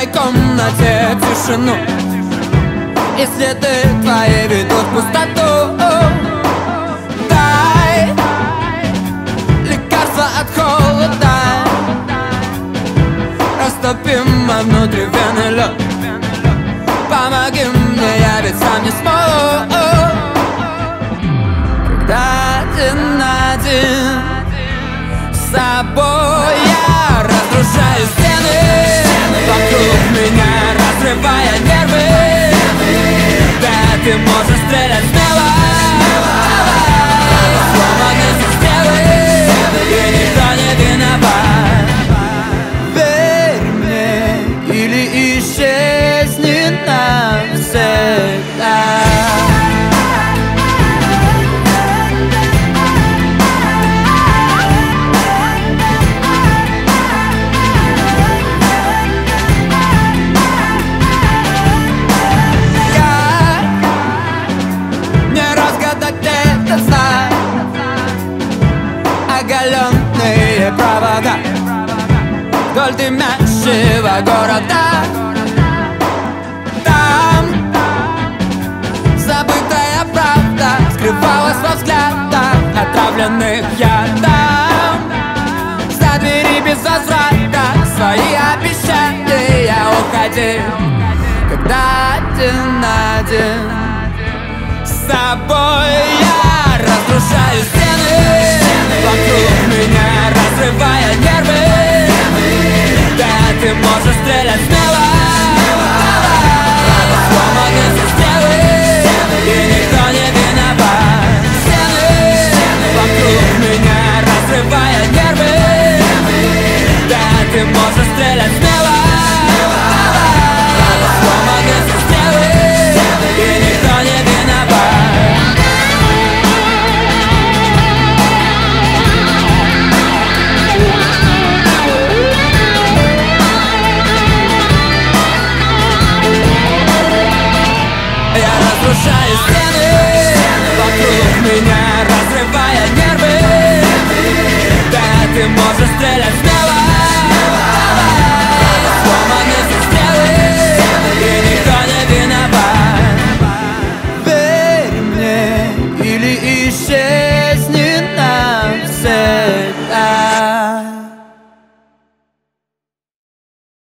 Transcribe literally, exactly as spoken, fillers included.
твоей комнате тишину, и следы твои ведут в пустоту. Дай лекарство от холода, растопим внутри вены лед. Помоги мне, я ведь сам не смогу. Когда один на один с собой я разрушаю стены вокруг меня, разрывая нервы. Да, ты можешь стрелять смело, сломаны системы, и никто не виноват. Верь мне или исчезни навсегда. Оголенные провода вдоль дымящего города. Там забытая правда скрывалась во взглядах, отравленных ядом. За двери без возврата свои обещания уходи, когда один на один с собой я разрушаю стены вокруг меня, разрывая нервы. Да, ты можешь стрелять смело, сломаны системы, и никто не виноват. Стены вокруг меня, разрывая нервы. Да, ты можешь стрелять смело, сломаны системы, и никто не виноват. Разрушаю стены вокруг меня, разрывая нервы. Да, ты можешь стрелять